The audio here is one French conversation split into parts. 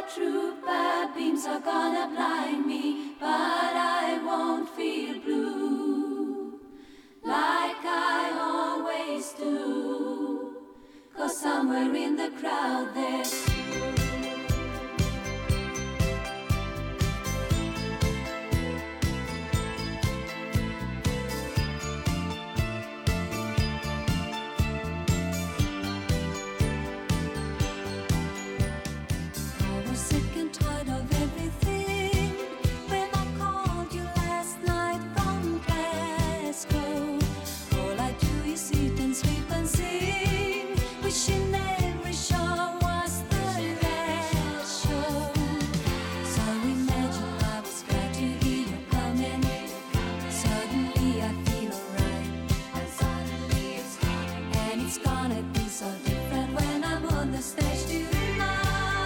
trooper, beams are gonna blind me, but I won't feel blue like I always do, 'cause somewhere in the crowd there's wishing every show was the last show. So imagine I was glad to hear you coming. Suddenly I feel alright, and suddenly it's coming. And it's gonna be so different when I'm on the stage tonight.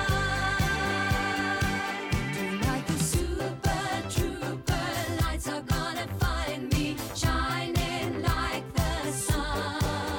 Tonight the super trooper lights are gonna find me shining like the sun.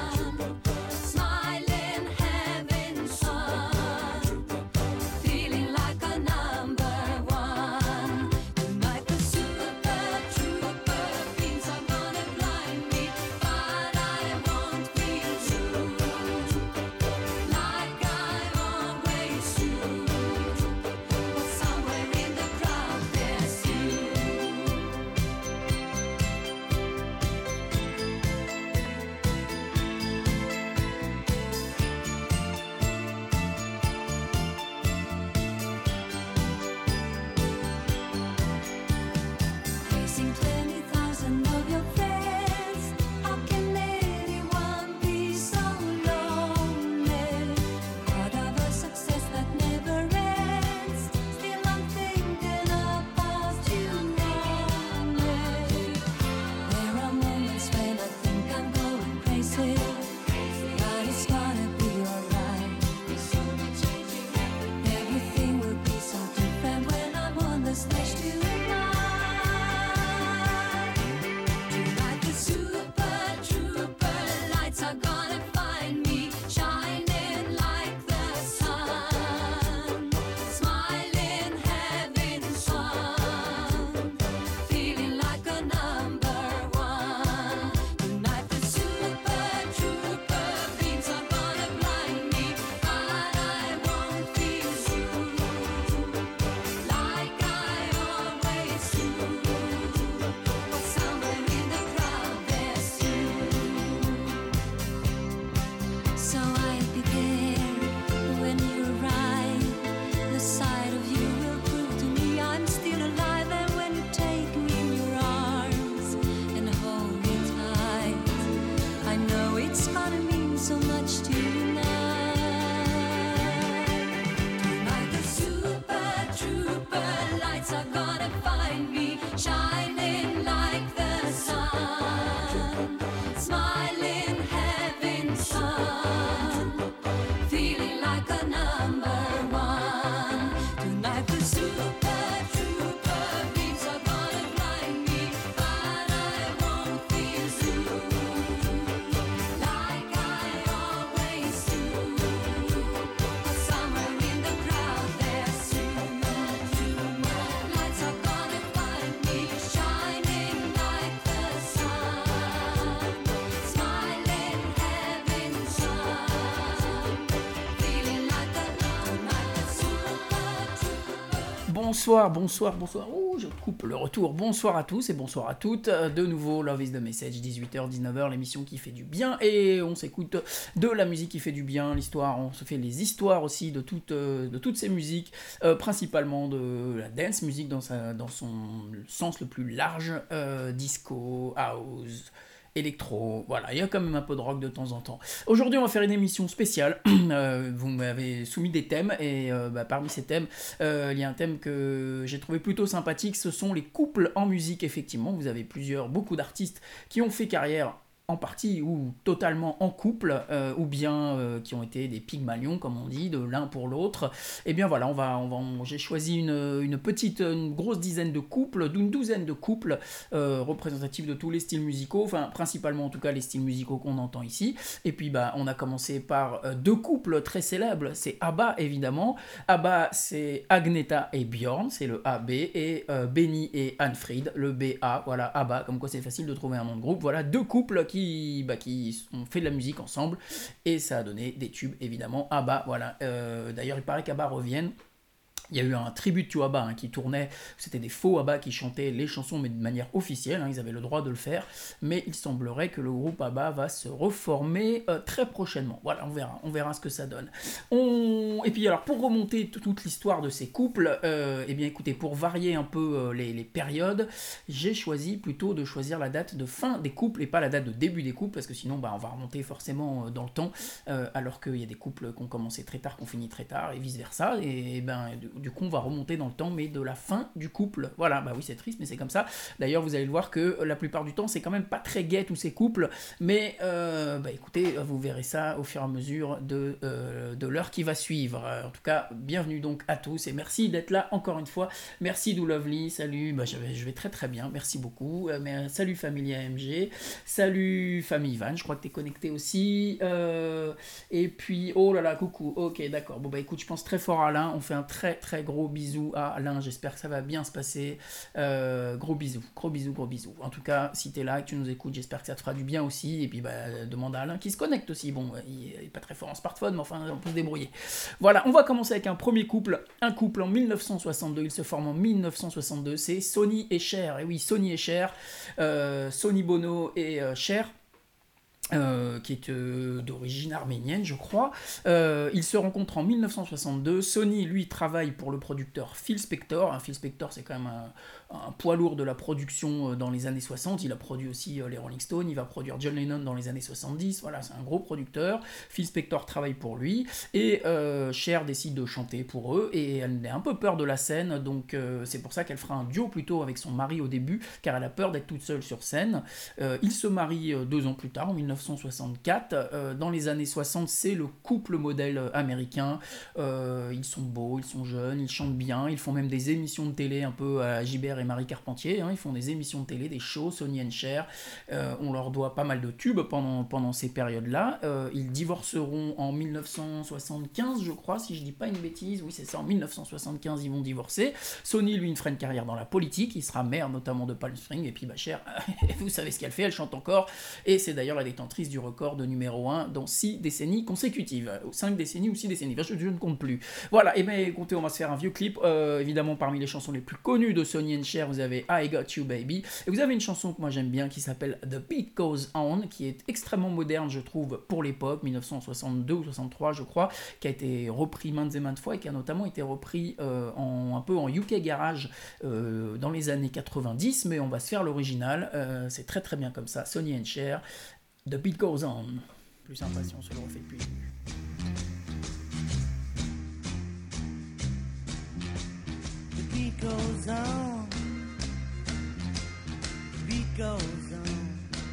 Bonsoir. Oh, je coupe le retour. Bonsoir à tous et bonsoir à toutes. De nouveau, Love is the Message, 18h, 19h, l'émission qui fait du bien. Et on s'écoute de la musique qui fait du bien, l'histoire. On se fait les histoires aussi de toutes ces musiques, principalement de la dance music dans son sens le plus large, disco, house, électro, voilà, il y a quand même un peu de rock de temps en temps. Aujourd'hui, on va faire une émission spéciale. Vous m'avez soumis des thèmes et parmi ces thèmes, il y a un thème que j'ai trouvé plutôt sympathique, ce sont les couples en musique, effectivement. Vous avez beaucoup d'artistes qui ont fait carrière en partie ou totalement en couple, ou bien qui ont été des Pygmalions, comme on dit, de l'un pour l'autre. Et bien voilà, j'ai choisi une grosse dizaine de couples, d'une douzaine de couples représentatifs de tous les styles musicaux, enfin principalement en tout cas les styles musicaux qu'on entend ici. Et puis on a commencé par deux couples très célèbres, c'est ABBA évidemment. ABBA c'est Agnetha et Björn, c'est le AB, et Benny et Anfrid, le BA, voilà, ABBA, comme quoi c'est facile de trouver un nom de groupe. Voilà, deux couples qui ont fait de la musique ensemble, et ça a donné des tubes évidemment. ABBA, voilà, d'ailleurs il paraît qu'ABBA reviennent. Il y a eu un tribute to ABBA qui tournait, c'était des faux ABBA qui chantaient les chansons mais de manière officielle, ils avaient le droit de le faire, mais il semblerait que le groupe ABBA va se reformer très prochainement. Voilà, on verra ce que ça donne. Et puis alors pour remonter toute l'histoire de ces couples, eh bien écoutez, pour varier un peu les périodes, j'ai choisi plutôt de choisir la date de fin des couples et pas la date de début des couples, parce que sinon on va remonter forcément dans le temps, alors qu'il y a des couples qui ont commencé très tard, qui ont fini très tard, et vice versa, et du coup on va remonter dans le temps, mais de la fin du couple. Voilà, bah oui c'est triste, mais c'est comme ça. D'ailleurs vous allez le voir que la plupart du temps c'est quand même pas très gai tous ces couples, mais écoutez, vous verrez ça au fur et à mesure de l'heure qui va suivre. En tout cas, bienvenue donc à tous, et merci d'être là encore une fois. Merci Do Lovely, salut, je vais très très bien, merci beaucoup. Salut famille AMG, salut famille Van, je crois que t'es connecté aussi. Et puis, oh là là, coucou, ok d'accord, bon écoute, je pense très fort à Alain, on fait un très très gros bisou à Alain, j'espère que ça va bien se passer. Gros bisous. En tout cas, si t'es là et que tu nous écoutes, j'espère que ça te fera du bien aussi. Et puis demande à Alain qui se connecte aussi. Bon, il est pas très fort en smartphone, mais enfin on peut se débrouiller. Voilà, on va commencer avec un premier couple. Un couple en 1962, il se forme en 1962, c'est Sonny et Cher. Et oui, Sonny et Cher, Sonny Bono et Cher. Qui est d'origine arménienne, je crois. Ils se rencontrent en 1962. Sonny, lui, travaille pour le producteur Phil Spector. Phil Spector, c'est quand même un poids lourd de la production dans les années 60. Il a produit aussi les Rolling Stones. Il va produire John Lennon dans les années 70. Voilà, c'est un gros producteur. Phil Spector travaille pour lui. Et Cher décide de chanter pour eux. Et elle a un peu peur de la scène. Donc c'est pour ça qu'elle fera un duo plutôt avec son mari au début, car elle a peur d'être toute seule sur scène. Ils se marient 2 ans plus tard, en 1964. Dans les années 60, c'est le couple modèle américain. Ils sont beaux, ils sont jeunes, ils chantent bien, ils font même des émissions de télé un peu à Gilbert et Marie Carpentier. Ils font des émissions de télé, des shows, Sonny and Cher. On leur doit pas mal de tubes pendant ces périodes-là. Ils divorceront en 1975, je crois, si je dis pas une bêtise. Oui, c'est ça, en 1975, ils vont divorcer. Sonny, lui, fera une carrière dans la politique. Il sera maire notamment de Palm Springs. Et puis, Cher, vous savez ce qu'elle fait, elle chante encore. Et c'est d'ailleurs la détentrice du record de numéro 1 dans 6 décennies consécutives. 5 décennies ou 6 décennies, je ne compte plus. Voilà, et bien écoutez, on va se faire un vieux clip. Évidemment, parmi les chansons les plus connues de Sonny and Cher, vous avez I Got You Baby. Et vous avez une chanson que moi j'aime bien qui s'appelle The Beat Goes On, qui est extrêmement moderne, je trouve, pour l'époque, 1962 ou 63, je crois, qui a été repris maintes et maintes fois et qui a notamment été repris un peu en UK Garage dans les années 90, mais on va se faire l'original. C'est très très bien comme ça. Sonny and Cher, The Beat Goes On. Plus sympa si on se le refait depuis le début. The beat goes on. The beat goes on.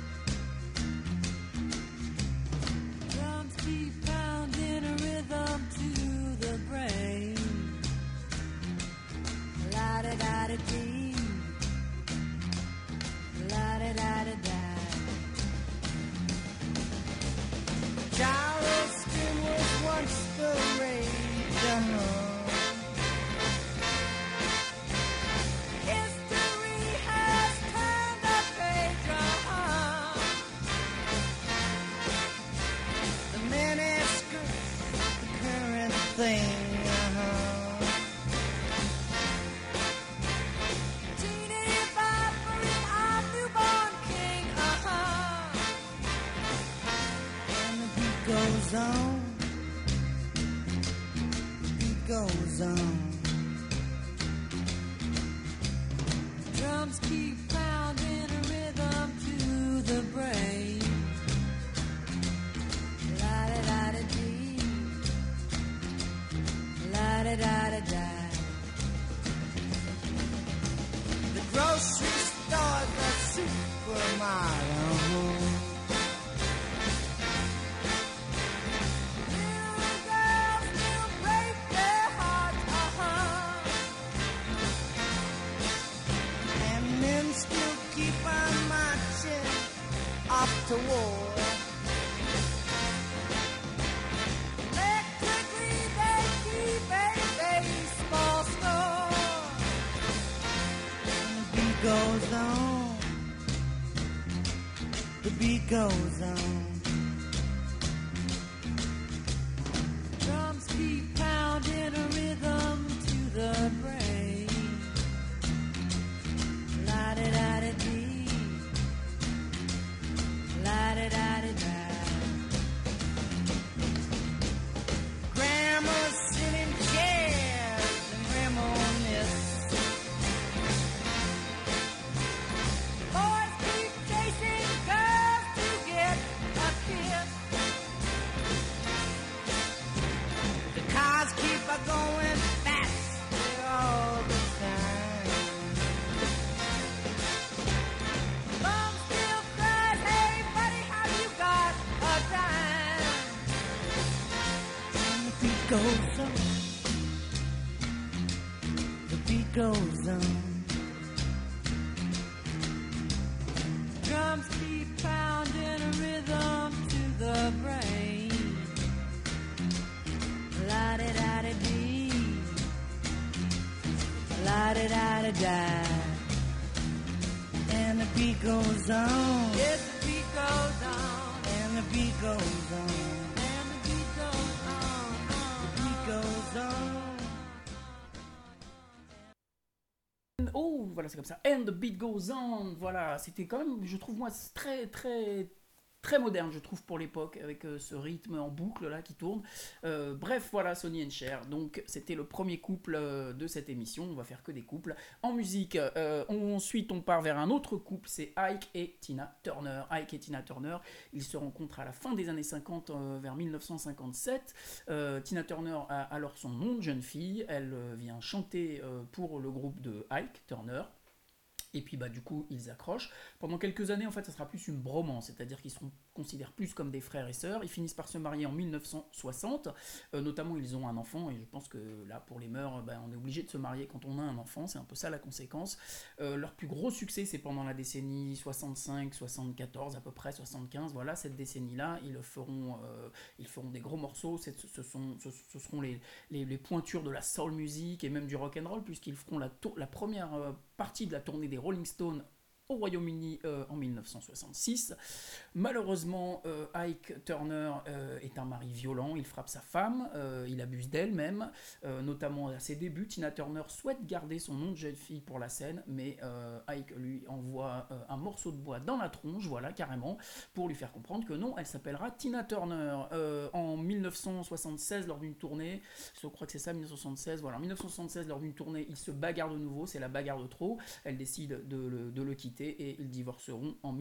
Drums keep pounding a rhythm to the brain. La-da-da-da-dee. La-da-da-da-da. Charleston was once the rage. History has turned the page. The miniskirt's the current thing. Teenage viper is our newborn king. And the beat goes on. The beat goes on. Drums keep pounding a rhythm to the brain. La-da-da-da-dee. La-da-da-da-da. The grocery store, the supermarket. beat goes on. Drums keep pounding a rhythm to the brain. La-da-da-da-dee, la-da-da-da-da. Grandma's sitting in chairs and reminisce. Boys keep chasing girls to get a kiss. The cars keep a going fast all the time. Mom still cries, hey buddy, how you got a dime? And the beat goes on. The beat goes on. Drums keep pounding a rhythm to the brain. La-da-da-da-dee, la-da-da-da-da. And the beat goes on. Yes, the beat goes on. And the beat goes on. And the beat goes on. The beat goes on. Oh, voilà, c'est comme ça. And the beat goes on. Voilà, c'était quand même, je trouve, moi, très, très, très moderne, je trouve, pour l'époque, avec ce rythme en boucle, là, qui tourne. Bref, voilà, Sonny and Cher. Donc, c'était le premier couple de cette émission. On va faire que des couples. En musique, ensuite, on part vers un autre couple. C'est Ike et Tina Turner. Ike et Tina Turner, ils se rencontrent à la fin des années 50, vers 1957. Tina Turner a alors son nom de jeune fille. Elle vient chanter pour le groupe de Ike Turner. Et puis bah du coup ils accrochent. Pendant quelques années en fait ça sera plus une bromance, c'est-à-dire qu'ils se considèrent plus comme des frères et sœurs. Ils finissent par se marier en 1960, notamment ils ont un enfant et je pense que là pour les mœurs on est obligé de se marier quand on a un enfant, c'est un peu ça la conséquence. Leur plus gros succès c'est pendant la décennie 65, 74 à peu près, 75, voilà cette décennie là ils feront des gros morceaux, ce seront les pointures de la soul music et même du rock and roll puisqu'ils feront la première partie de la tournée des Rolling Stones au Royaume-Uni en 1966. Malheureusement, Ike Turner est un mari violent, il frappe sa femme, il abuse d'elle même, notamment à ses débuts. Tina Turner souhaite garder son nom de jeune fille pour la scène, mais Ike lui envoie un morceau de bois dans la tronche, voilà, carrément, pour lui faire comprendre que non, elle s'appellera Tina Turner. En 1976, lors d'une tournée, je crois que c'est ça, 1976, voilà, en 1976, lors d'une tournée, ils se bagarrent de nouveau, c'est la bagarre de trop, elle décide de le quitter et ils divorceront en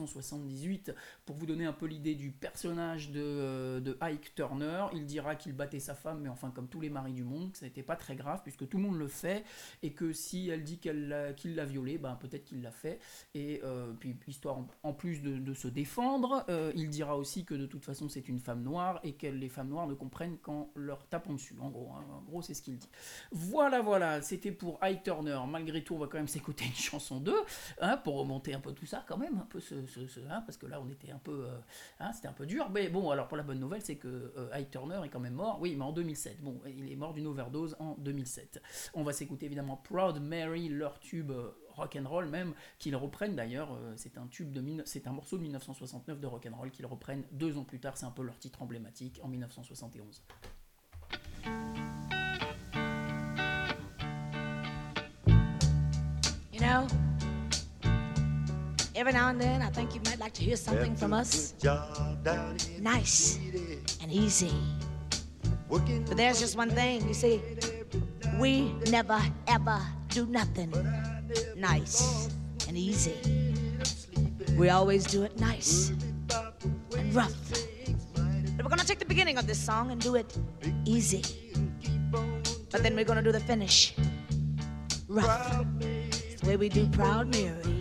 1978. Pour vous donner un peu l'idée du personnage de Ike Turner, il dira qu'il battait sa femme, mais enfin comme tous les maris du monde, que ça n'était pas très grave puisque tout le monde le fait et que si elle dit qu'il l'a violée, peut-être qu'il l'a fait. Et puis histoire en plus de se défendre, il dira aussi que de toute façon c'est une femme noire et que les femmes noires ne comprennent qu'en leur tapant dessus. En gros c'est ce qu'il dit. Voilà, c'était pour Ike Turner. Malgré tout, on va quand même s'écouter une chanson 2, pour remonter un peu tout ça quand même, un peu parce que là on était un peu, c'était un peu dur. Mais bon, alors pour la bonne nouvelle, c'est que Ike Turner est quand même mort. Oui, mais en 2007. Bon, il est mort d'une overdose en 2007. On va s'écouter évidemment Proud Mary, leur tube rock'n'roll même, qu'ils reprennent d'ailleurs. C'est un morceau de 1969 de rock'n'roll qu'ils reprennent 2 ans plus tard. C'est un peu leur titre emblématique en 1971. You know, every now and then I think you might like to hear something from us nice and easy. But there's just one thing, you see, we never ever do nothing nice and easy. We always do it nice and rough. But we're gonna take the beginning of this song and do it easy. But then we're gonna do the finish rough. It's the way we do Proud Mary.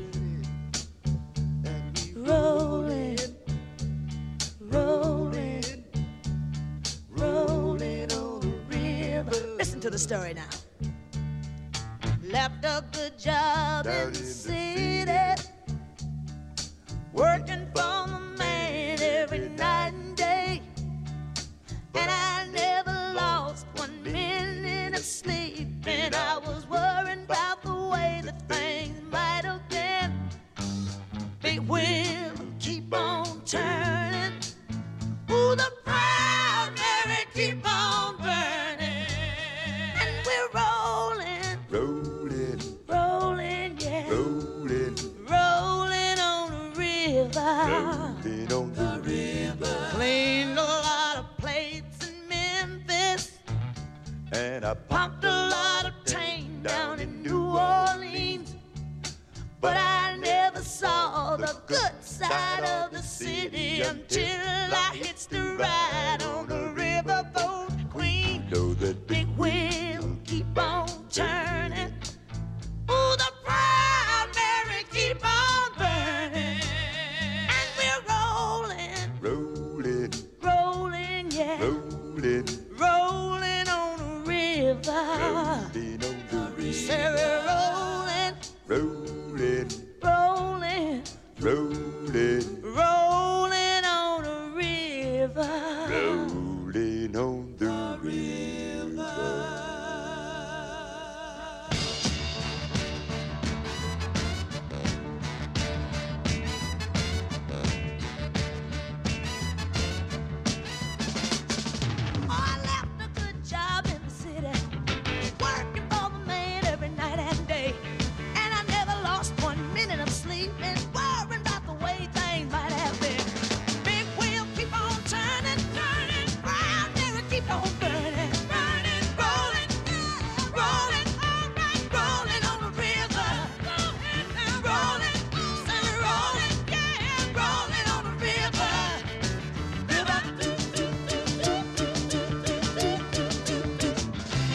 Rolling, rolling, rolling on the river. Listen to the story now. Left a good job in the city, working for the man every night and day. And I never lost 1 minute of sleep, and I was worried about the way that things might have been. Big wheel, keep on And I pumped a lot of tang down in New Orleans. But I never saw the good side of the city until I hitched the ride on a riverboat queen. Know that big wheel keep on turning. Ooh, the Proud Mary keep on burning. And we're rolling, rolling, rolling, yeah, rolling, rolling on the river. Rolling on the river. Say we're rolling, rolling, rolling, rolling, rolling on the river. Rolling on the river. I left a good job in the city, working for the man every night and day. And I never lost 1 minute of sleep and worrying about the way things might have been. Big wheel keep on turning, turning, Proud Mary keep on burning, burning, rolling, rolling, all right, rolling on the river. Rolling, say rolling, yeah, rolling on the river. River, doo, doo, doo, doo, doo, doo, doo, doo, doo, doo.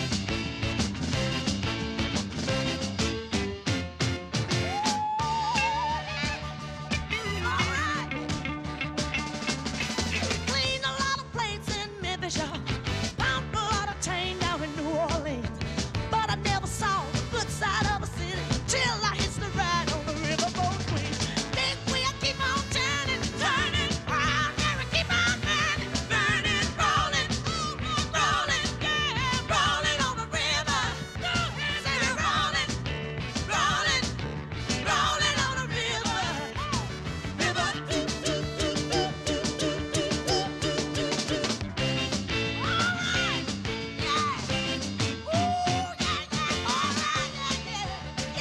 Cleaned a lot of plates in Memphis, y'all. Pumped a lot of tang down in New Orleans. But I never saw the good side of a city till I hitched the ride on the riverboat queen. Big wheel keep on turning, turning, Proud Mary keep on burning, burning, rolling, rolling, yeah, rolling on the river. Say we're rolling, rolling, rolling on the river. River, doo, doo, doo, doo, doo, doo, doo, doo, doo, doo. All right, yeah. Ooh, yeah, yeah. All right, yeah,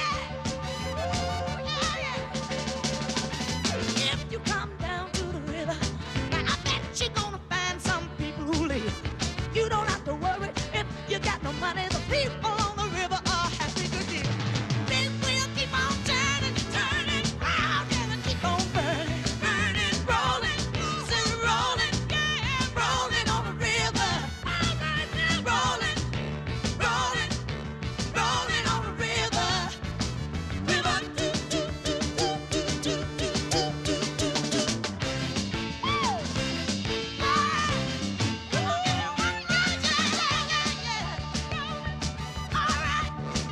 yeah, yeah. If you come down to the river, now I bet you're gonna find some people who live. You don't have to worry if you got no money. The people on the river are happy to give. Big wheel keep on turning, turning, Proud Mary keep on burning, burning, rolling, still rolling, yeah, rolling on the river. Rolling, rolling, rolling on the river. River, doo, doo, doo, doo, doo, doo, doo, doo, doo, doo. Woo! Ah! Yeah, yeah, yeah. All right,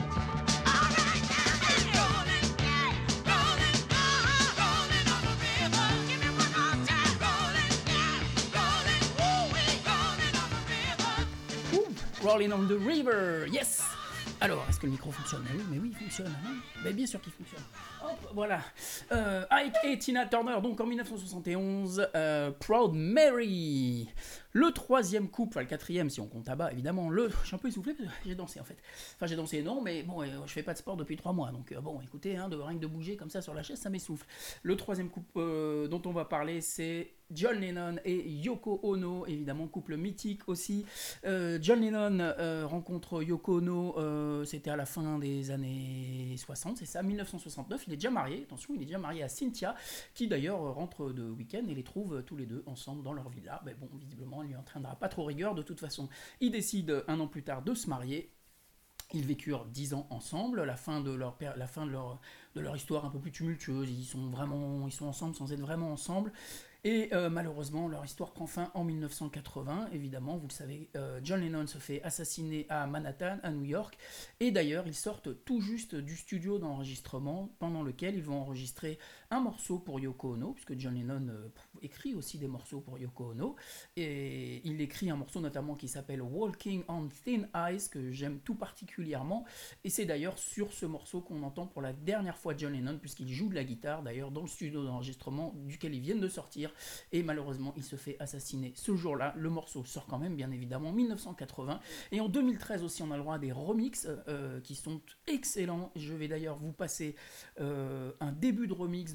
now. Rolling, yeah, rolling, rolling on the river. Give me one more time. Rolling, yeah, rolling, woo-wee, rolling on the river. Ouh, Rolling on the River, yes. Alors, est-ce que le micro fonctionne? Mais oui, il fonctionne. Hein, mais bien sûr qu'il fonctionne. Hop, voilà. Ike et Tina Turner, donc en 1971, Proud Mary. Le troisième couple, enfin le quatrième si on compte à bas, évidemment. Je suis un peu essoufflé parce que j'ai dansé en fait. Enfin, j'ai dansé non, mais bon, je fais pas de sport depuis 3 mois. Donc bon, écoutez, hein, rien que de bouger comme ça sur la chaise, ça m'essouffle. Le troisième couple dont on va parler, c'est John Lennon et Yoko Ono, évidemment, couple mythique aussi. John Lennon rencontre Yoko Ono, c'était à la fin des années 60, c'est ça, 1969. Il est déjà marié, attention, il est déjà marié à Cynthia, qui d'ailleurs rentre de week-end et les trouve tous les deux ensemble dans leur villa. Mais bon, visiblement, elle lui entraînera pas trop rigueur. De toute façon, ils décident un an plus tard de se marier. Ils vécurent 10 ans ensemble, la fin de leur histoire un peu plus tumultueuse. Ils sont ensemble sans être vraiment ensemble. Et malheureusement, leur histoire prend fin en 1980. Évidemment, vous le savez, John Lennon se fait assassiner à Manhattan, à New York. Et d'ailleurs, ils sortent tout juste du studio d'enregistrement pendant lequel ils vont enregistrer un morceau pour Yoko Ono, puisque John Lennon écrit aussi des morceaux pour Yoko Ono. Et il écrit un morceau notamment qui s'appelle Walking on Thin Ice, que j'aime tout particulièrement. Et c'est d'ailleurs sur ce morceau qu'on entend pour la dernière fois John Lennon, puisqu'il joue de la guitare, d'ailleurs, dans le studio d'enregistrement duquel ils viennent de sortir. Et malheureusement, il se fait assassiner ce jour-là. Le morceau sort quand même, bien évidemment, en 1980. Et en 2013 aussi, on a le droit à des remixes qui sont excellents. Je vais d'ailleurs vous passer un début de remix de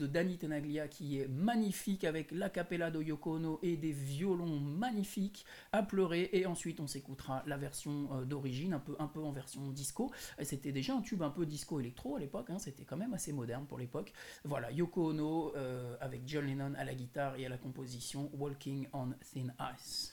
Danny Tenaglia qui est magnifique avec l'a cappella de Yoko Ono et des violons magnifiques à pleurer. Et ensuite on s'écoutera la version d'origine, un peu en version disco. Et c'était déjà un tube un peu disco électro à l'époque, hein, c'était quand même assez moderne pour l'époque. Voilà, Yoko Ono avec John Lennon à la guitare et à la composition Walking on Thin Ice.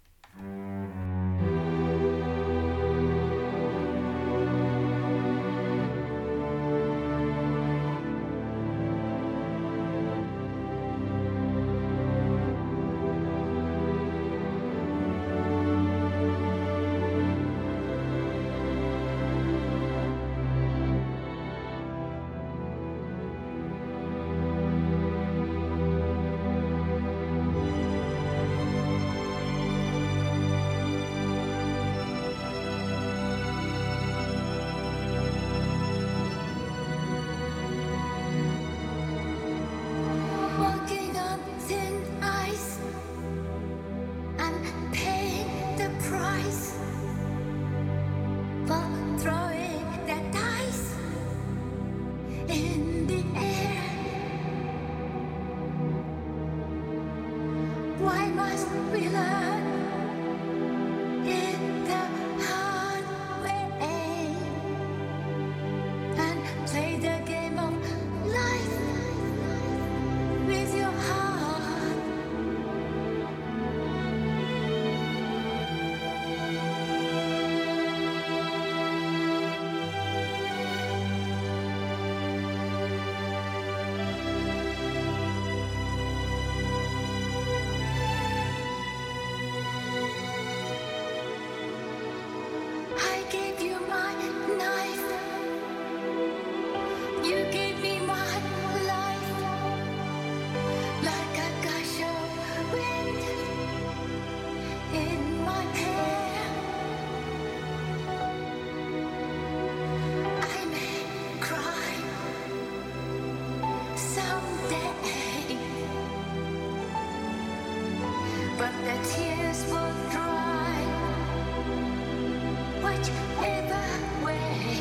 Walking on thin ice and paying the price for throwing the dice in the air. Why must we learn it the hard way and play the game of life with your heart? I gave you my knife, you gave me my life, like a gush of wind in my hair. I may cry someday, but the tears will dry whichever way.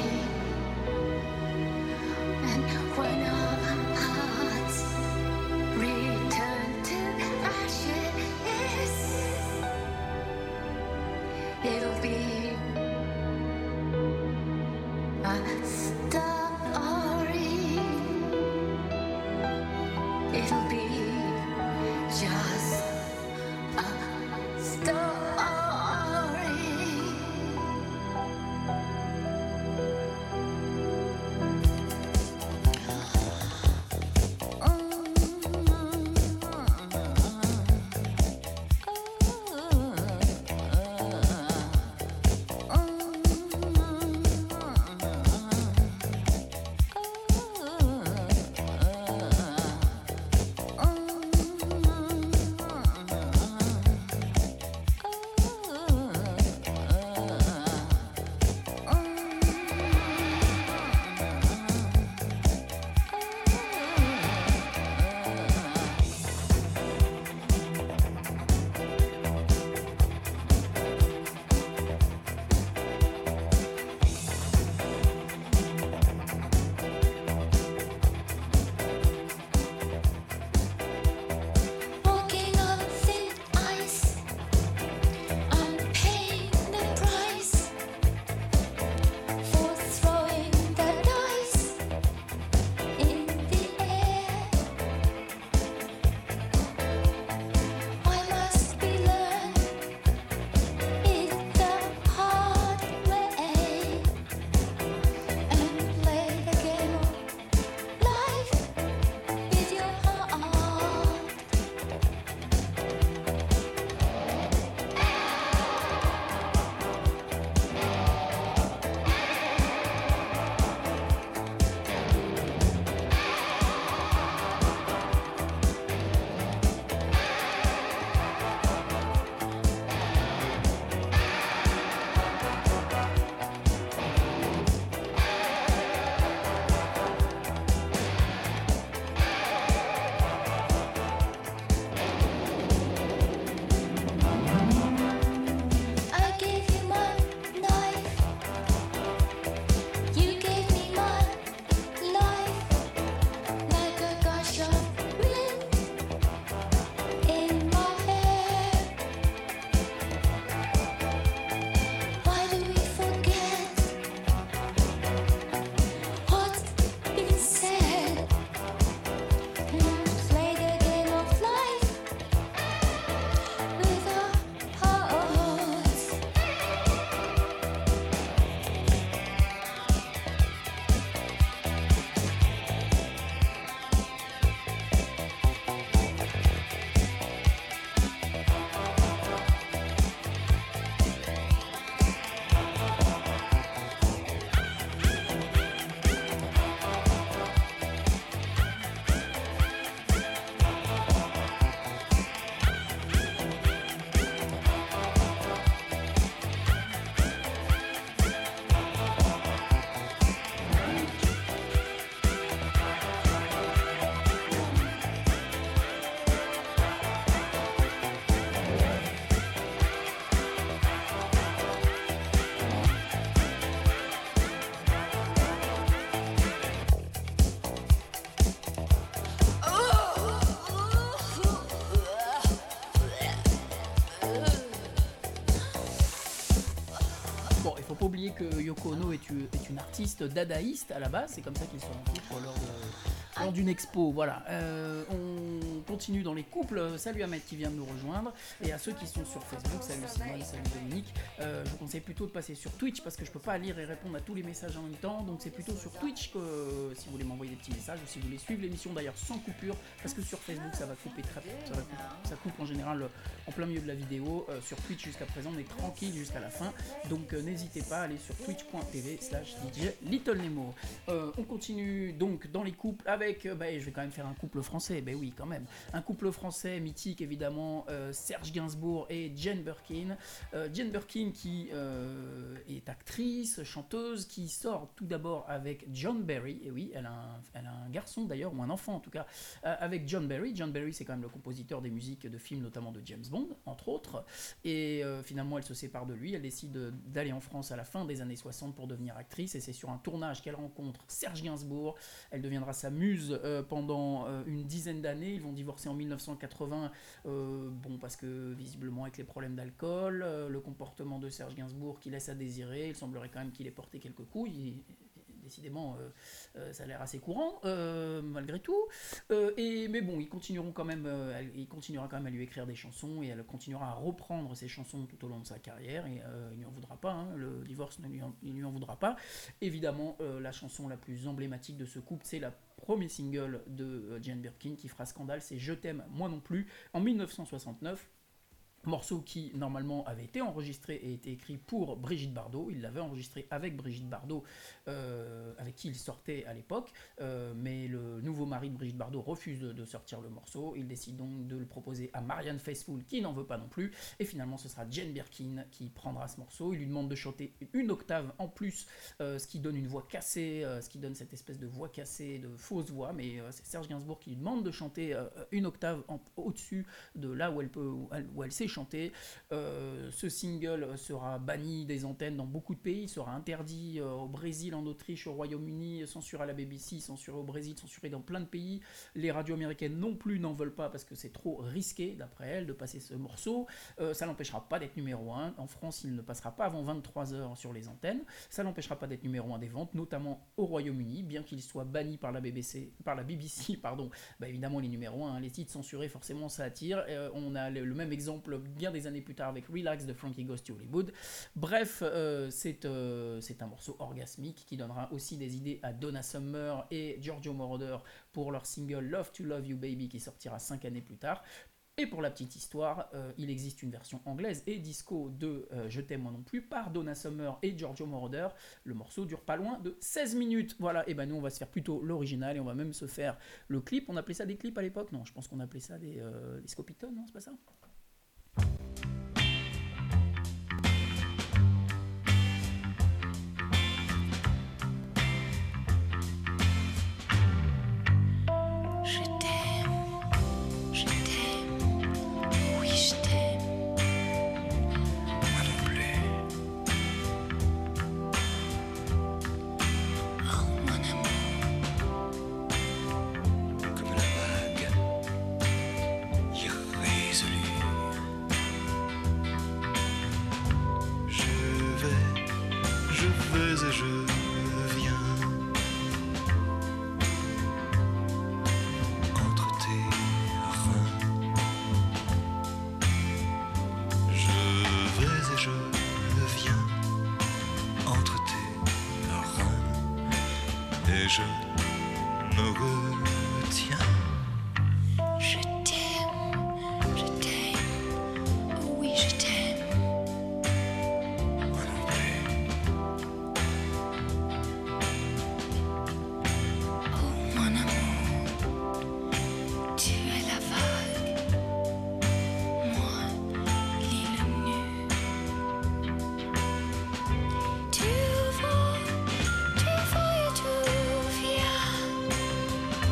And when our hearts return to ashes, it'll be a story. It'll be just a story. Bon, il faut pas oublier que Yoko Ono est une artiste dadaïste à la base, c'est comme ça qu'ils se rencontrent lors d'une expo. Voilà. On continue dans les couples. Salut Ahmed qui vient de nous rejoindre. Et à ceux qui sont sur Facebook, salut Simone, salut Dominique. Je vous conseille plutôt de passer sur Twitch parce que je peux pas lire et répondre à tous les messages en même temps. Donc c'est plutôt sur Twitch que si vous voulez m'envoyer des petits messages ou si vous voulez suivre l'émission d'ailleurs sans coupure, parce que sur Facebook ça va couper très ça coupe en général en plein milieu de la vidéo. Sur Twitch jusqu'à présent on est tranquille jusqu'à la fin. Donc n'hésitez pas à aller sur twitch.tv/DJ Little Nemo. On continue donc dans les couples avec, je vais quand même faire un couple français, oui quand même, un couple français mythique évidemment, Serge Gainsbourg et Jane Birkin. Jane Birkin qui est actrice, chanteuse, qui sort tout d'abord avec John Barry, et oui, elle a un garçon d'ailleurs, ou un enfant en tout cas, avec John Barry. John Barry c'est quand même le compositeur des musiques de films notamment de James Bond, entre autres, et finalement elle se sépare de lui, elle décide d'aller en France à la fin des années 60 pour devenir actrice, et c'est sur un tournage qu'elle rencontre Serge Gainsbourg. Elle deviendra sa muse pendant une dizaine d'années. Ils vont divorcer en 1980, parce que visiblement avec les problèmes d'alcool, le comportement de Serge Gainsbourg qui laisse à désirer, il semblerait quand même qu'il ait porté quelques coups. Décidément, ça a l'air assez courant, malgré tout. Mais bon, il continuera quand même à lui écrire des chansons, et elle continuera à reprendre ses chansons tout au long de sa carrière, et il lui en voudra pas, hein, le divorce il lui en voudra pas. Évidemment, la chanson la plus emblématique de ce couple, c'est la premier single de Jane Birkin qui fera scandale, c'est Je t'aime, moi non plus, en 1969. Morceau qui normalement avait été enregistré et été écrit pour Brigitte Bardot. Il l'avait enregistré avec Brigitte Bardot, avec qui il sortait à l'époque, mais le nouveau mari de Brigitte Bardot refuse de sortir le morceau. Il décide donc de le proposer à Marianne Faithfull qui n'en veut pas non plus, et finalement ce sera Jane Birkin qui prendra ce morceau. Il lui demande de chanter une octave en plus, ce qui donne une voix cassée, ce qui donne cette espèce de voix cassée, de fausse voix, mais c'est Serge Gainsbourg qui lui demande de chanter une octave au-dessus de là où elle sait chanter. Ce single sera banni des antennes dans beaucoup de pays, il sera interdit au Brésil, en Autriche, au Royaume-Uni, censuré à la BBC, censuré au Brésil, censuré dans plein de pays. Les radios américaines non plus n'en veulent pas parce que c'est trop risqué, d'après elles, de passer ce morceau. Ça l'empêchera pas d'être numéro 1. En France, il ne passera pas avant 23h sur les antennes. Ça l'empêchera pas d'être numéro 1 des ventes, notamment au Royaume-Uni, bien qu'il soit banni par la BBC, évidemment les numéros 1, les titres censurés, forcément ça attire. On a le même exemple bien des années plus tard avec Relax de Frankie Goes to Hollywood. Bref, c'est un morceau orgasmique qui donnera aussi des idées à Donna Summer et Giorgio Moroder pour leur single Love to Love You Baby qui sortira 5 années plus tard. Et pour la petite histoire, il existe une version anglaise et disco de Je t'aime moi non plus par Donna Summer et Giorgio Moroder. Le morceau dure pas loin de 16 minutes. Voilà, et nous on va se faire plutôt l'original et on va même se faire le clip. On appelait ça des clips à l'époque ? Non, je pense qu'on appelait ça des scopitones, non, c'est pas ça ? Tu vas et tu viens.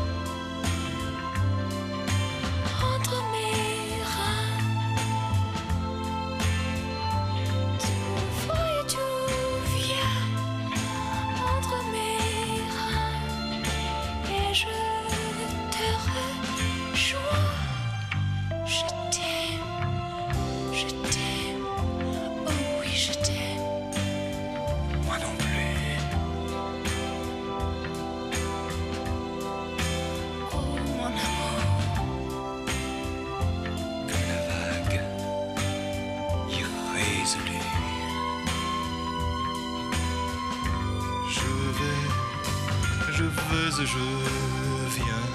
désolé. Je vais et je viens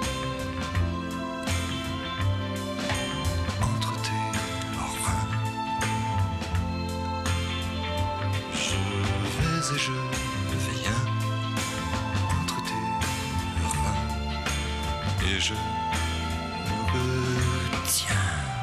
entre tes reins. Je vais et je viens entre tes reins et je me retiens.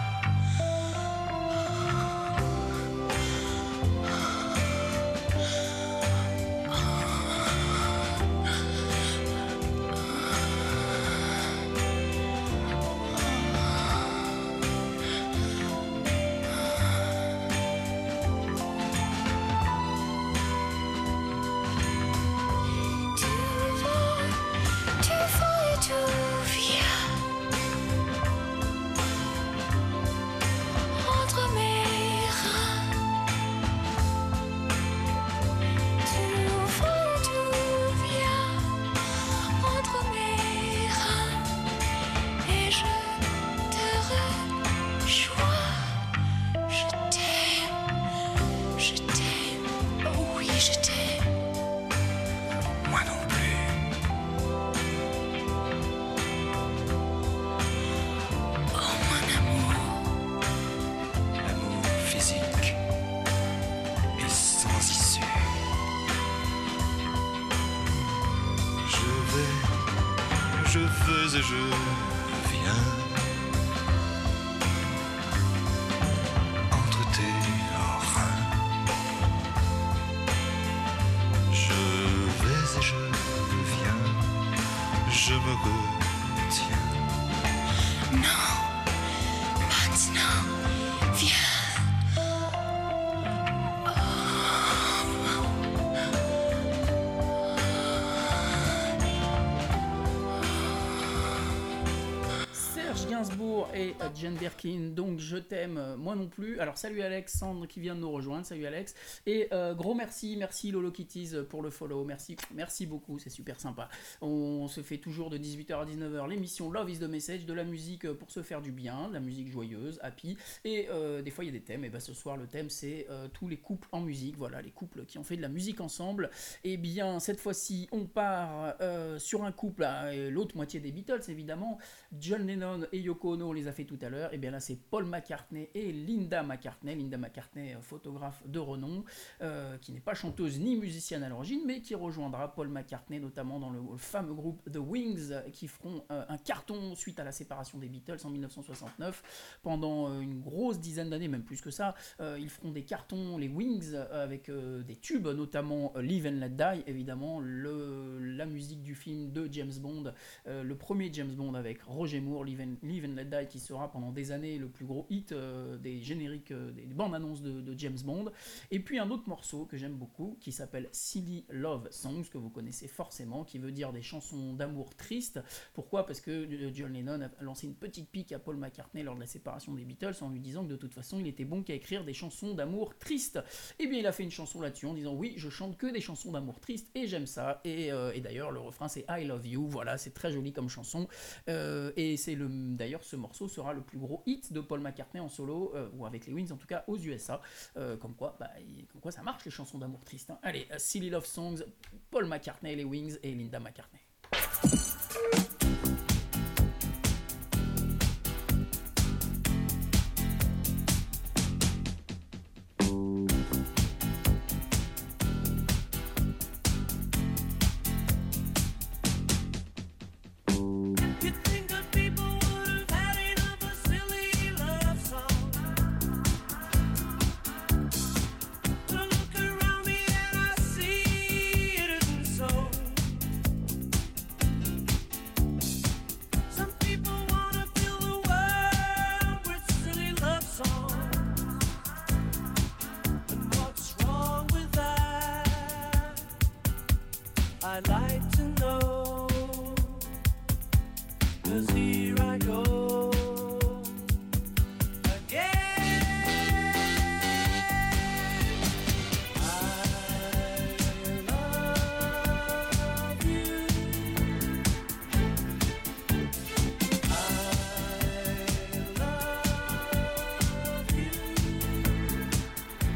Et je viens entre tes reins. Je vais et je viens, je me retiens. Non, maintenant, viens. Gainsbourg et Jane Birkin, donc Je t'aime, moi non plus. Alors salut Alexandre qui vient de nous rejoindre, salut Alex, et gros merci Lolo Kitties pour le follow, merci beaucoup, c'est super sympa. On se fait toujours de 18h à 19h l'émission Love is the Message, de la musique pour se faire du bien, de la musique joyeuse, happy, et des fois il y a des thèmes, et bah ce soir le thème c'est tous les couples en musique, voilà, les couples qui ont fait de la musique ensemble. Et bien cette fois-ci on part sur un couple, l'autre moitié des Beatles évidemment, John Lennon et Yoko Ono, on les a fait tout à l'heure. Et bien là c'est Paul McCartney et Linda McCartney, photographe de renom, qui n'est pas chanteuse ni musicienne à l'origine, mais qui rejoindra Paul McCartney notamment dans le fameux groupe The Wings, qui feront un carton suite à la séparation des Beatles en 1969. Pendant une grosse dizaine d'années, même plus que ça, ils feront des cartons, les Wings, avec des tubes, notamment Live and Let Die, évidemment, la musique du film de James Bond, le premier James Bond avec Roger Moore, Live and Let Die, qui sera pendant des années le plus gros hit des génériques, des bandes annonces de James Bond. Et puis un autre morceau que j'aime beaucoup qui s'appelle Silly Love Songs, que vous connaissez forcément, qui veut dire des chansons d'amour tristes. Pourquoi ? Parce que John Lennon a lancé une petite pique à Paul McCartney lors de la séparation des Beatles en lui disant que de toute façon il était bon qu'à écrire des chansons d'amour tristes. Et bien il a fait une chanson là-dessus en disant oui, je chante que des chansons d'amour tristes et j'aime ça. Et d'ailleurs le refrain c'est I Love You, voilà, c'est très joli comme chanson. Et c'est d'ailleurs ce morceau sera le plus gros hit de Paul McCartney en solo, ou avec les Wings en tout cas aux USA. Comme quoi ça marche les chansons d'amour tristes. Hein. Allez, Silly Love Songs, Paul McCartney, les Wings et Linda McCartney. I'd like to know, 'cause here I go again. I love you. I love you.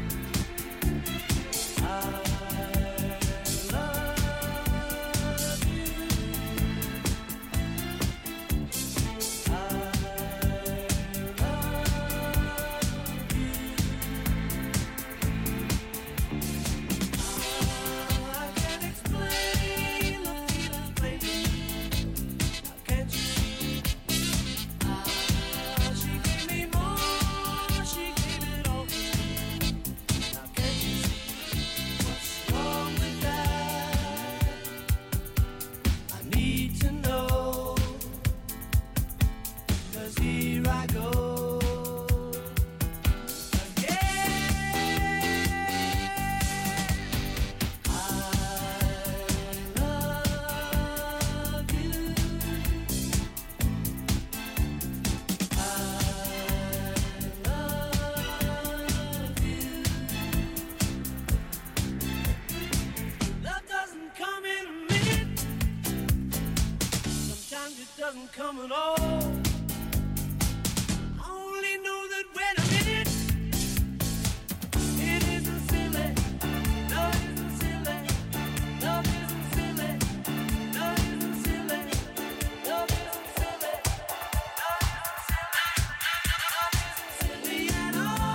coming on. I only know that when I'm in it, it isn't silly. No, it isn't silly. No, it isn't silly. No, it isn't silly. No, it isn't silly. No, it isn't silly at all.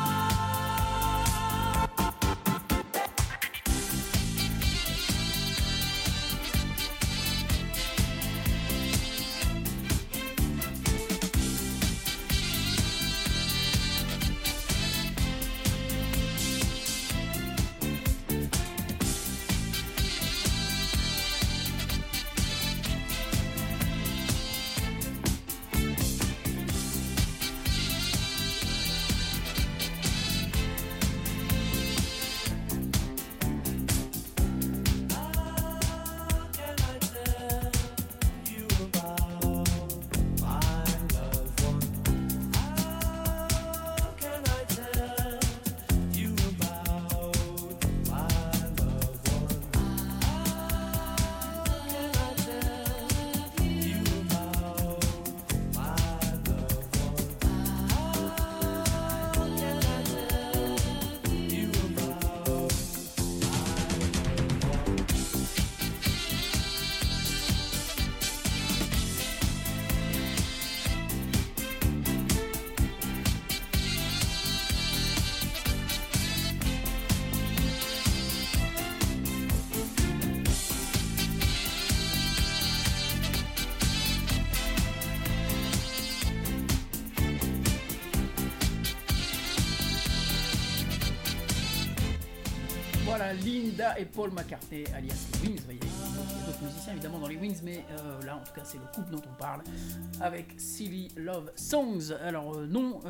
Voilà, Linda et Paul McCartney, alias les Wings. Il y a d'autres musiciens évidemment dans les Wings, mais là en tout cas c'est le couple dont on parle avec Silly Love Songs. Alors non,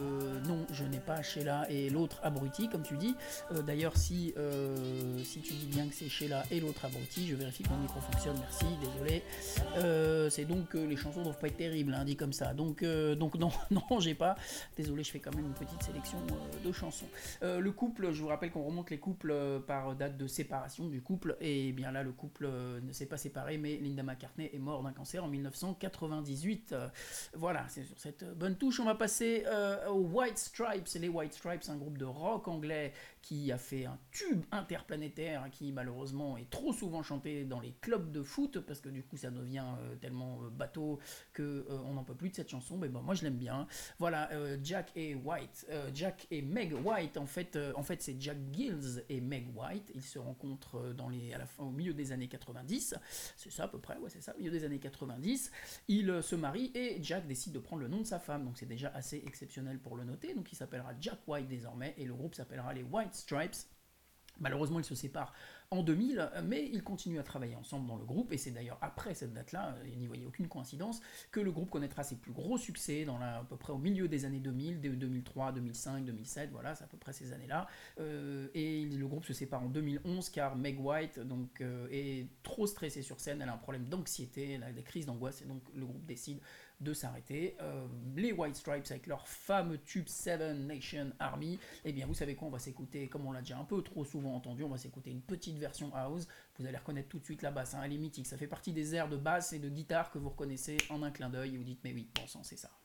je n'ai pas Sheila et l'autre abruti comme tu dis. D'ailleurs si tu dis bien que c'est Sheila et l'autre abruti, je vérifie que mon micro fonctionne, merci, désolé. C'est donc les chansons doivent pas être terribles, hein, dit comme ça. Donc non, j'ai pas. Désolé, je fais quand même une petite sélection de chansons. Le couple, je vous rappelle qu'on remonte les couples par date de séparation du couple, et bien là le couple ne s'est pas séparé, mais Linda McCartney est morte d'un cancer en 1998. Voilà, c'est sur cette bonne touche on va passer aux White Stripes. Les White Stripes, un groupe de rock anglais qui a fait un tube interplanétaire, qui malheureusement est trop souvent chanté dans les clubs de foot, parce que du coup ça devient tellement bateau que on n'en peut plus de cette chanson. Mais bon, moi je l'aime bien. Voilà, Jack et Meg White, en fait c'est Jack Gills et Meg White. Ils se rencontrent au milieu des années 90, c'est ça à peu près, ouais c'est ça, au milieu des années 90. Ils se marient et Jack décide de prendre le nom de sa femme, donc c'est déjà assez exceptionnel pour le noter. Donc il s'appellera Jack White désormais, et le groupe s'appellera les White Stripes. Malheureusement, ils se séparent en 2000, mais ils continuent à travailler ensemble dans le groupe, et c'est d'ailleurs après cette date-là, il n'y voyait aucune coïncidence, que le groupe connaîtra ses plus gros succès à peu près au milieu des années 2000, 2003, 2005, 2007, voilà, c'est à peu près ces années-là. Et le groupe se sépare en 2011 car Meg White est trop stressée sur scène, elle a un problème d'anxiété, elle a des crises d'angoisse, et donc le groupe décide de s'arrêter. Les White Stripes avec leur fameux tube Seven Nation Army, et bien vous savez quoi, on va s'écouter, comme on l'a déjà un peu trop souvent entendu, on va s'écouter une petite version house. Vous allez reconnaître tout de suite la basse, hein, elle est mythique, ça fait partie des airs de basse et de guitare que vous reconnaissez en un clin d'œil et vous dites mais oui, bon sang, c'est ça.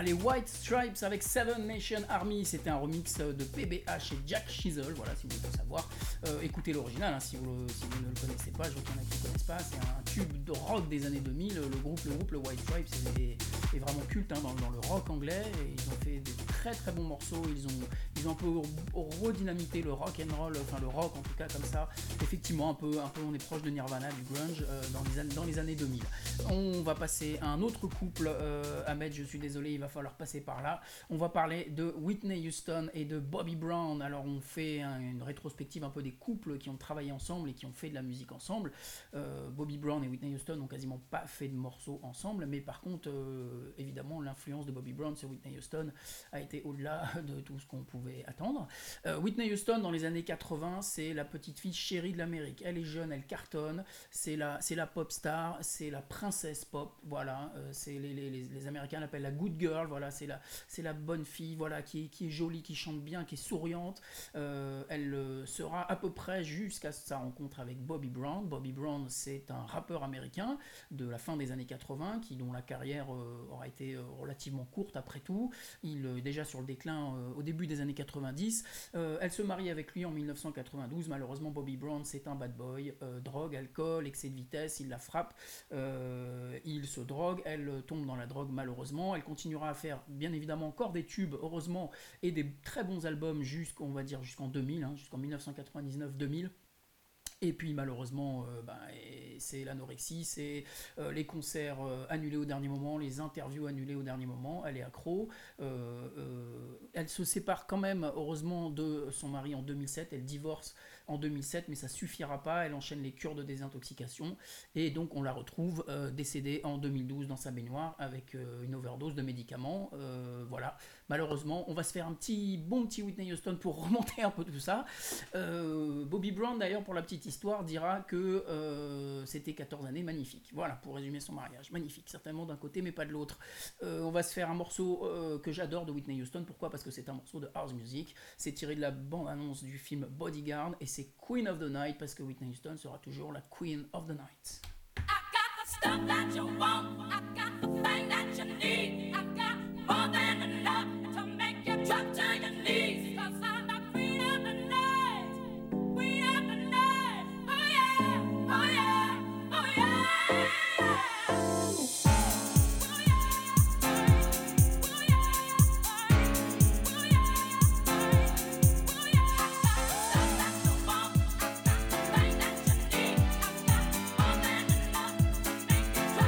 Voilà, les White Stripes avec Seven Nation Army, c'était un remix de PBH et Jack Chisel, voilà, si vous voulez tout savoir. Écoutez l'original, hein, si vous ne le connaissez pas, je vois qu'il y en a qui ne connaissent pas, c'est un tube de rock des années 2000, le groupe White Stripes est vraiment culte, hein, dans le rock anglais, et ils ont fait des très très bons morceaux, ils ont un peu redynamité le rock and roll, enfin le rock en tout cas comme ça, effectivement un peu on est proche de Nirvana, du grunge, dans les années 2000. On va passer à un autre couple, Ahmed, je suis désolé, il va falloir passer par là. On va parler de Whitney Houston et de Bobby Brown. Alors on fait une rétrospective un peu des couples qui ont travaillé ensemble et qui ont fait de la musique ensemble. Bobby Brown et Whitney Houston n'ont quasiment pas fait de morceaux ensemble, mais par contre, évidemment, l'influence de Bobby Brown sur Whitney Houston a été au-delà de tout ce qu'on pouvait attendre. Whitney Houston, dans les années 80, c'est la petite fille chérie de l'Amérique. Elle est jeune, elle cartonne, c'est la pop star, c'est la princesse pop, voilà. C'est les Américains l'appellent la good girl, voilà, c'est la bonne fille, voilà, qui est jolie, qui chante bien, qui est souriante. Elle sera à peu près jusqu'à sa rencontre avec Bobby Brown. Bobby Brown, c'est un rappeur américain de la fin des années 80, dont la carrière aura été relativement courte après tout. Il est déjà sur le déclin au début des années 90. Elle se marie avec lui en 1992. Malheureusement, Bobby Brown, c'est un bad boy. Drogue, alcool, excès de vitesse, il la frappe. Il se drogue, elle tombe dans la drogue malheureusement. Elle continuera à faire bien évidemment encore des tubes, heureusement, et des très bons albums jusqu'en 2000, hein, jusqu'en 1999-2000. Et puis malheureusement, c'est l'anorexie, c'est les concerts annulés au dernier moment, les interviews annulées au dernier moment, elle est accro. Elle se sépare quand même, heureusement, de son mari en 2007, elle divorce en 2007, mais ça suffira pas, elle enchaîne les cures de désintoxication, et donc on la retrouve décédée en 2012 dans sa baignoire avec une overdose de médicaments. Voilà, malheureusement, on va se faire un bon petit Whitney Houston pour remonter un peu tout ça. Bobby Brown, d'ailleurs, pour la petite histoire, dira que c'était 14 années magnifiques. Voilà, pour résumer son mariage. Magnifique, certainement d'un côté, mais pas de l'autre. On va se faire un morceau que j'adore de Whitney Houston. Pourquoi ? Parce que c'est un morceau de house music. C'est tiré de la bande-annonce du film Bodyguard, et c'est Queen of the Night, parce que Whitney Houston sera toujours la Queen of the Night. I got the stuff that you want. I got the thing that you need. I got more than enough to make you drop to your knees. 'Cause I'm the queen of the night. Queen of the night. Oh yeah, oh yeah, oh yeah. Stuff that you want. I got the thing that you need. I got more than enough to make you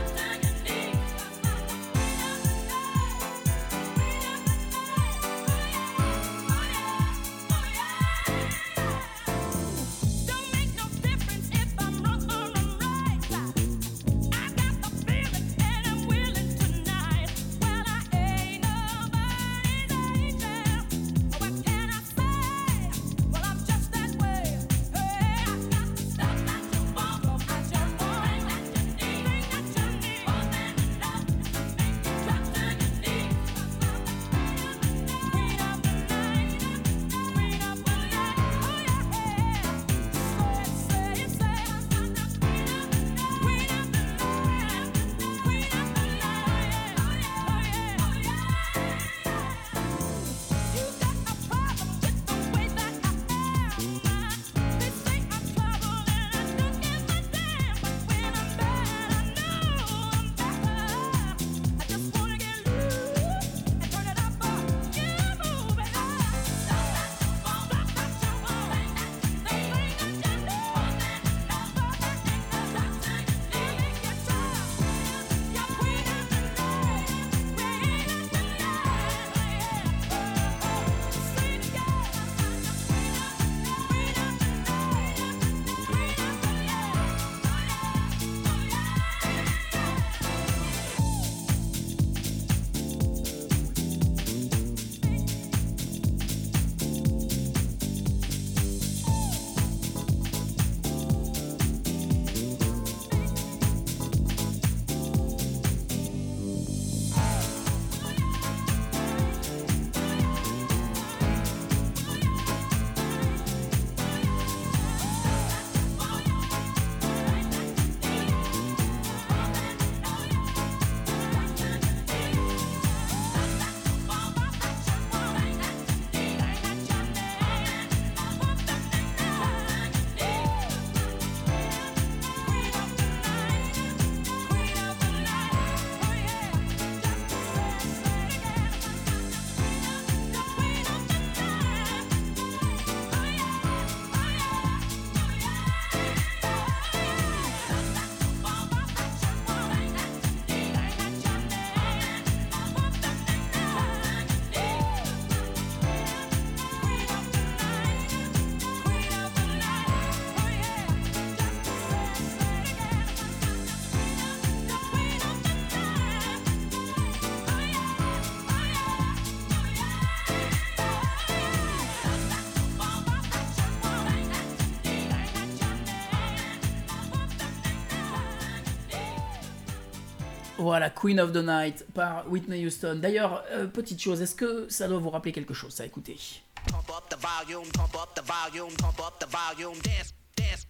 Voilà, Queen of the Night par Whitney Houston. D'ailleurs, petite chose, est-ce que ça doit vous rappeler quelque chose, ça, écoutez. Pump up the volume, pump up the volume, pump up the volume, dance, dance.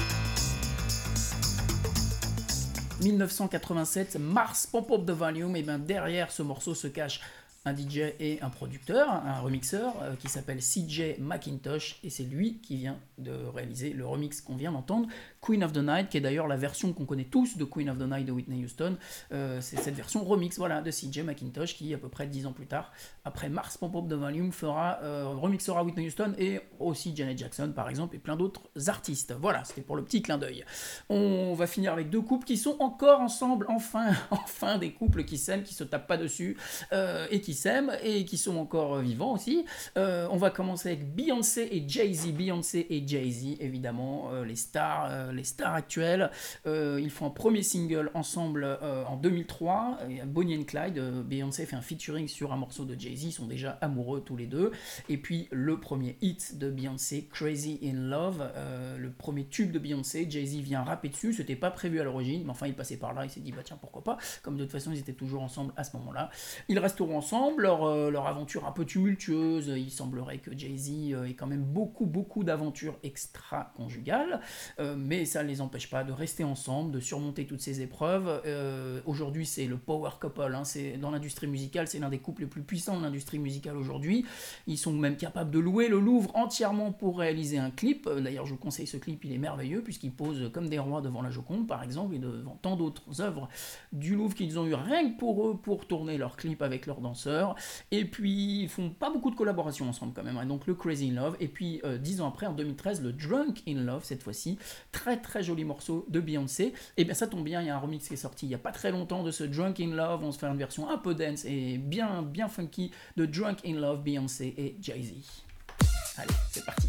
1987, Mars, Pump Up the Volume, et bien derrière ce morceau se cache un DJ et un producteur, un remixeur qui s'appelle CJ McIntosh, et c'est lui qui vient de réaliser le remix qu'on vient d'entendre, Queen of the Night, qui est d'ailleurs la version qu'on connaît tous de Queen of the Night de Whitney Houston. C'est cette version remix, voilà, de CJ McIntosh qui, à peu près 10 ans plus tard, après Mars Pump Up the Volume, remixera Whitney Houston et aussi Janet Jackson par exemple, et plein d'autres artistes. Voilà, c'était pour le petit clin d'œil. On va finir avec deux couples qui sont encore ensemble, enfin des couples qui s'aiment, qui se tapent pas dessus et qui s'aiment et qui sont encore vivants aussi. On va commencer avec Beyoncé et Jay-Z. Beyoncé et Jay-Z, évidemment, les stars actuelles. Ils font un premier single ensemble en 2003, Bonnie and Clyde. Beyoncé fait un featuring sur un morceau de Jay-Z, ils sont déjà amoureux tous les deux. Et puis le premier hit de Beyoncé, Crazy in Love, le premier tube de Beyoncé. Jay-Z vient rapper dessus, c'était pas prévu à l'origine, mais enfin il passait par là, il s'est dit bah tiens pourquoi pas, comme de toute façon ils étaient toujours ensemble à ce moment-là. Ils resteront ensemble, leur aventure un peu tumultueuse, il semblerait que Jay-Z ait quand même beaucoup d'aventures extra-conjugales, mais ça ne les empêche pas de rester ensemble, de surmonter toutes ces épreuves. Aujourd'hui c'est le power couple, hein, c'est, dans l'industrie musicale c'est l'un des couples les plus puissants de l'industrie musicale aujourd'hui. Ils sont même capables de louer le Louvre entièrement pour réaliser un clip. D'ailleurs je vous conseille ce clip, il est merveilleux puisqu'ils posent comme des rois devant la Joconde par exemple et devant tant d'autres œuvres du Louvre qu'ils ont eu rien que pour eux pour tourner leur clip avec leurs danseurs. Et puis ils font pas beaucoup de collaborations ensemble quand même, hein. Donc le Crazy in Love, et puis 10 ans après en 2013 le Drunk in Love, cette fois-ci très joli morceau de Beyoncé. Et bien ça tombe bien, il y a un remix qui est sorti il y a pas très longtemps de ce Drunk in Love. On se fait une version un peu dance et bien funky de Drunk in Love, Beyoncé et Jay-Z. Allez, c'est parti.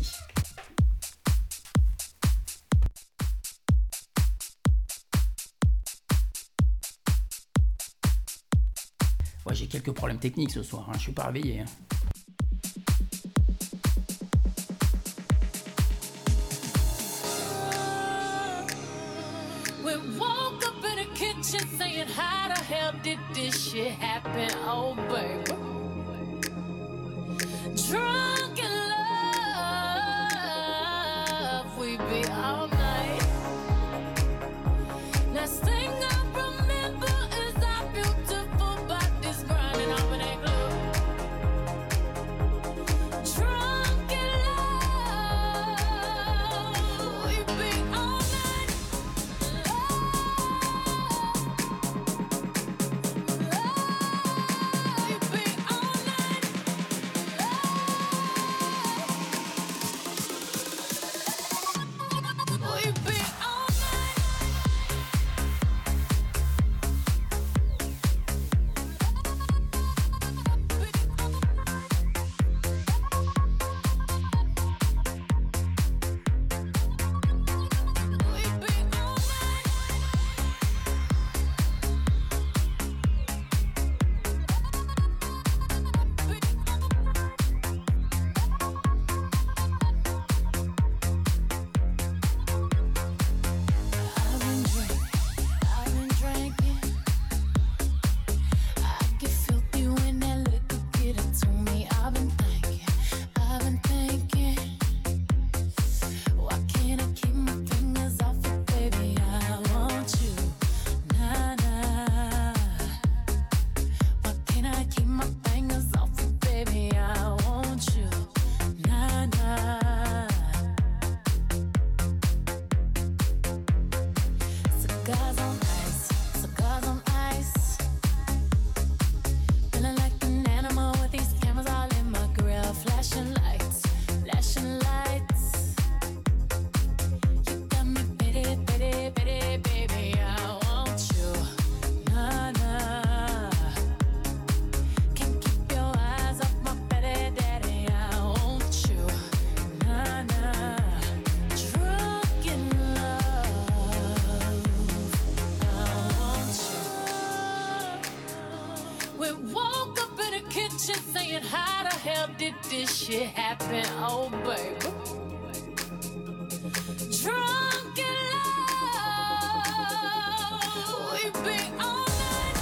Ouais, j'ai quelques problèmes techniques ce soir, hein, je suis pas réveillé. Hein. We woke up in the kitchen saying, how the hell did this shit happen? Oh, baby. Drunk in love, we be all night. Last thing I remember is our beautiful bodies grinding up in that club. Drunk in love, we be all night. We be all night. We be all night. We be all night. I've been drinking. I get filthy when that liquor get into me. I've been thinking. Why can't I keep my fingers off it, baby? I want you, nah nah. Why can't I keep my fingers off it, baby? I want you, nah nah. Cigars on ice. Feeling like an animal with these cameras all in my grill. Flashing lights. You got me pity, baby. I want you, nah nah. Can't keep your eyes off my petty daddy. I want you, nah nah. Drunk in love. I want you. We woke up in the kitchen saying, how the hell did this shit happen? Oh, baby. Drunk in love. We be all night.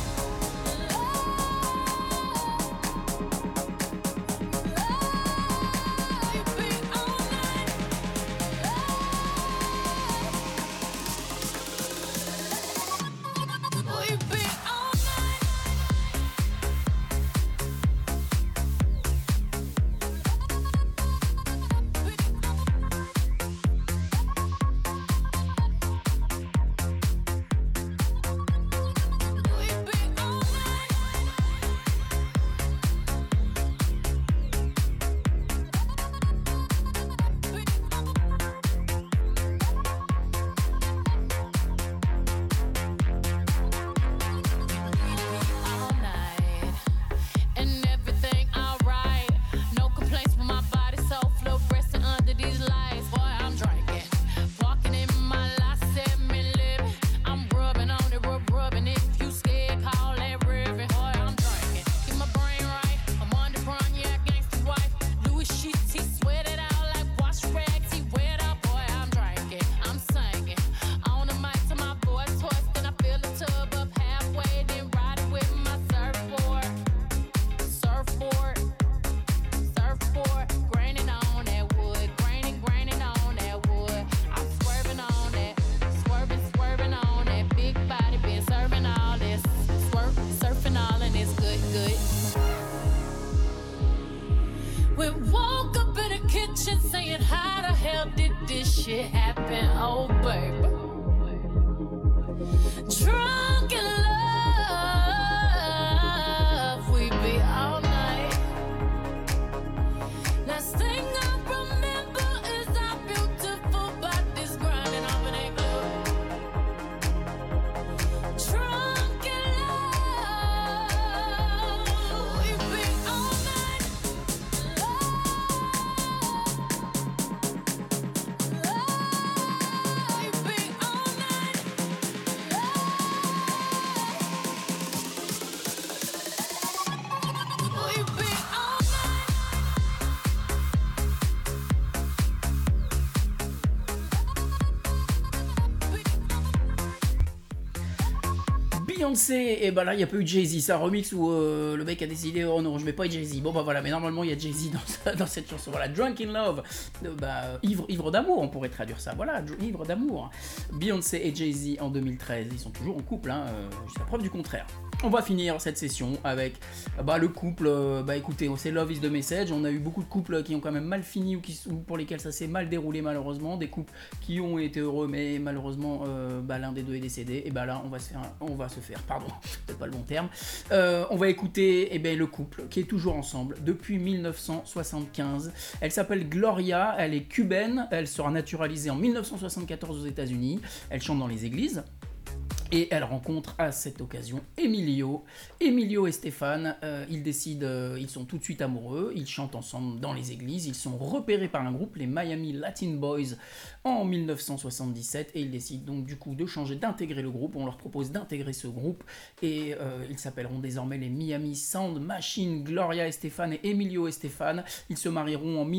Beyoncé, et bah là il n'y a pas eu Jay-Z, c'est un remix où le mec a décidé oh non je mets pas Jay-Z, bon bah voilà, mais normalement il y a Jay-Z dans cette chanson, voilà, Drunk in Love, ivre d'amour on pourrait traduire ça, voilà, ivre d'amour. Beyoncé et Jay-Z en 2013, ils sont toujours en couple, jusqu'à preuve du contraire. On va finir cette session avec le couple, écoutez, c'est Love is the Message, on a eu beaucoup de couples qui ont quand même mal fini ou pour lesquels ça s'est mal déroulé malheureusement, des couples qui ont été heureux mais malheureusement l'un des deux est décédé, et là on va se faire, pardon, c'est pas le bon terme, on va écouter le couple qui est toujours ensemble depuis 1975, elle s'appelle Gloria, elle est cubaine, elle sera naturalisée en 1974 aux États-Unis, elle chante dans les églises. Et elle rencontre à cette occasion Emilio et Stéphane, ils sont tout de suite amoureux, ils chantent ensemble dans les églises, ils sont repérés par un groupe, les Miami Latin Boys, en 1977, et ils décident donc du coup d'intégrer le groupe, on leur propose d'intégrer ce groupe, et ils s'appelleront désormais les Miami Sound Machine, Gloria et Stéphane et Emilio et Stéphane, ils se marieront en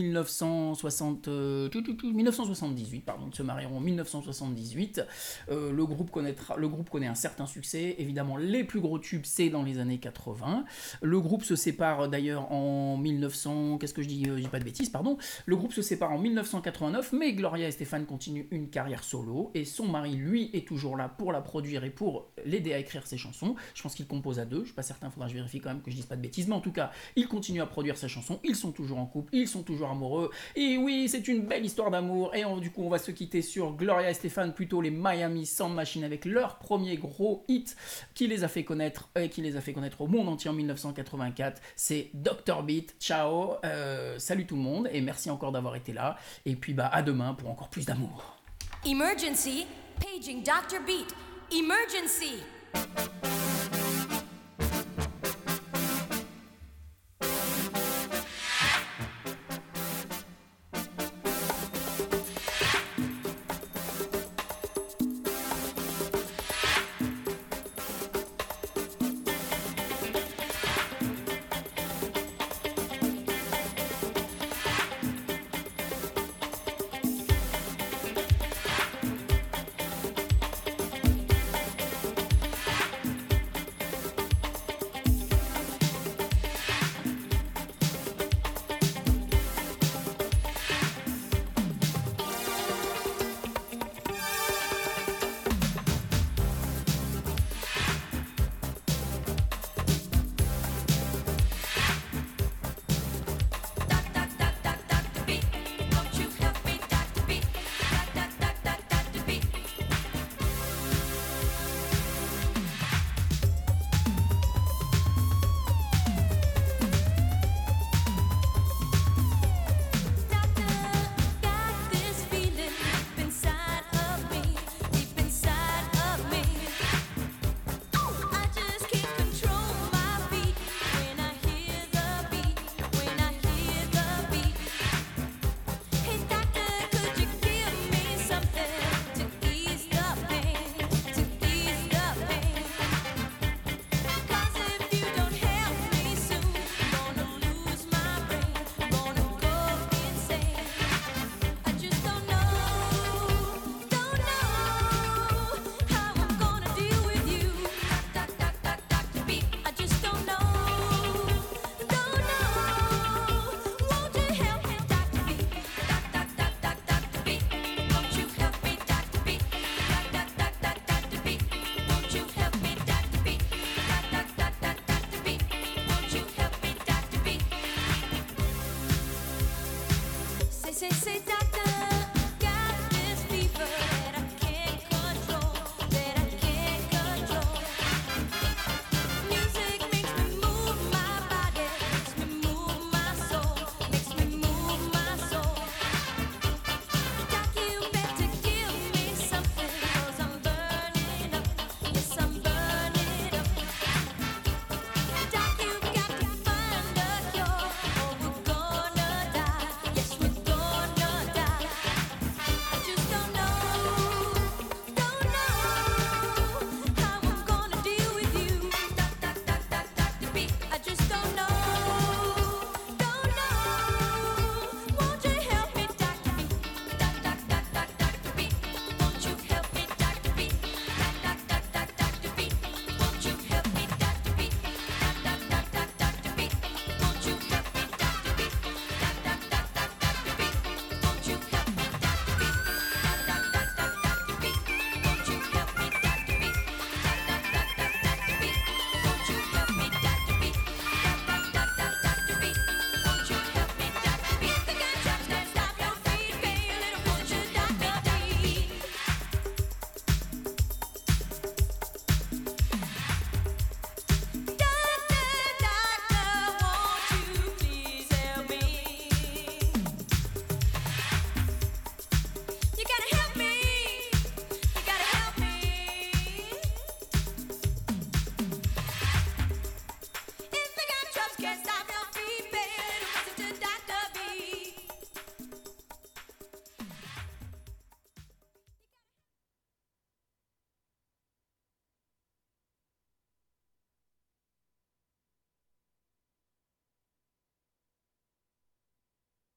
1978, ils se marieront en 1978, le groupe connaît un certain succès, évidemment les plus gros tubes c'est dans les années 80, le groupe se sépare d'ailleurs en 1900, qu'est-ce que je dis, je dis pas de bêtises, pardon, le groupe se sépare en 1989, mais Gloria et Stéphane continuent une carrière solo, et son mari lui est toujours là pour la produire et pour l'aider à écrire ses chansons, je pense qu'il compose à deux, je suis pas certain, faudra que je vérifie quand même que je dise pas de bêtises, mais en tout cas, il continue à produire ses chansons, ils sont toujours en couple, ils sont toujours amoureux, et oui, c'est une belle histoire d'amour, et du coup on va se quitter sur Gloria et Stéphane, plutôt les Miami Sound Machine avec leur premier gros hit qui les a fait connaître au monde entier en 1984, c'est Dr Beat. Ciao, salut tout le monde et merci encore d'avoir été là, et puis à demain pour encore plus d'amour. Emergency, paging Dr. Beat. Emergency.